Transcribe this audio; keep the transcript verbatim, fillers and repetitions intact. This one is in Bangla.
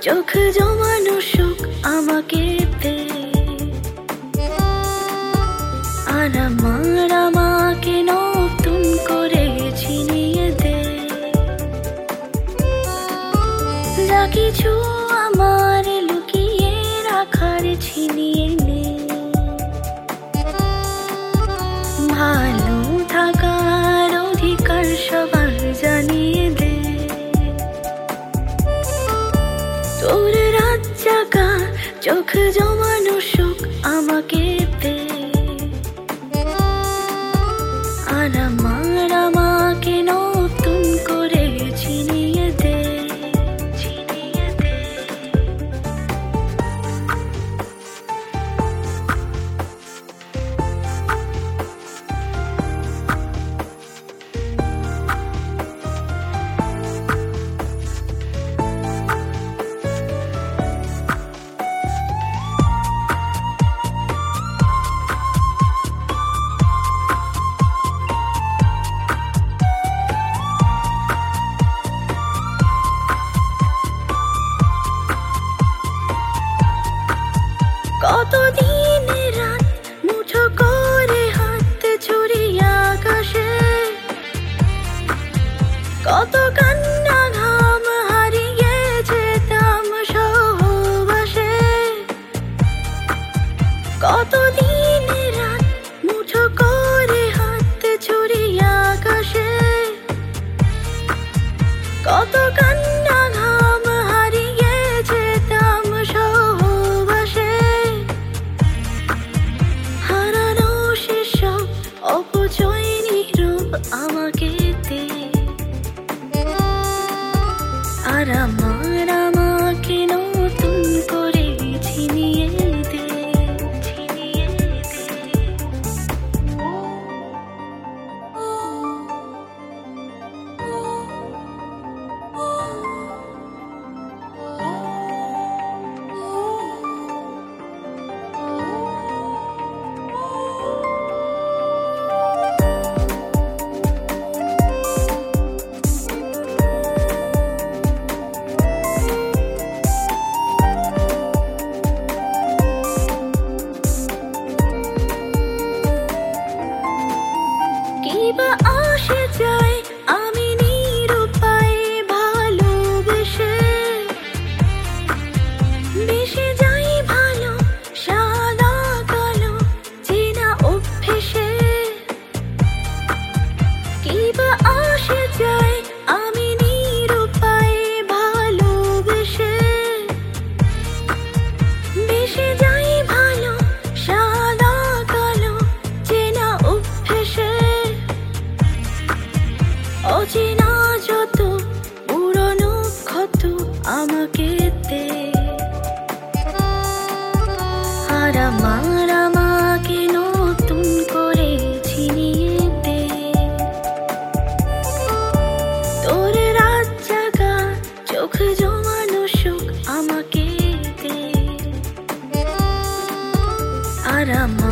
চোখ জমানো সুখ আমাকে দে, আর আমার আমাকে নতুন করে ছিনিয়ে দে। যা কিছু আমার লুকিয়ে রাখার ছিনিয়ে নে, ভালো থাকার অধিকার সবার জানিয়ে দে। তোর রাত জাগা চোখ জমানো সুখ আমাকে দে, আর আমার আমাকে নতুন করে ছিনিয়ে দে, ছিনিয়ে দে। কতদিন রাত মুঠো করে হাত ছড়িয়ে আকাশে, কত কান্না ঘাম হারিয়ে যেতাম সহবাসে। কতদিন রাত মুঠো করে হাত ছড়িয়ে আকাশে, কত কান্না ঘাম হারিয়ে যেতাম সহবাসে। হারানো সেসব অপচয় নীরব আমাকে দে, আর আমার আমাকে নতুন করে ছিনিয়ে দে, ছিনিয়ে দে। কিবা আসে যায় আমি নিরুপায় ভালোবেসে, বেসে যাই ভালো সাদা কালো চেনা অভ্যেসে। কিবা আসে যায় আমি নিরুপায় ভালোবেসে, বেসে যাই ভালো সাদা কালো চেনা অভ্যেসে। অচেনা যত পুরনো ক্ষত আমাকে দে, আর আমার আমাকে নতুন করে ছিনিয়ে দে। তোর রাত জাগা চোখ জমানো সুখ আমাকে দে, আর আমার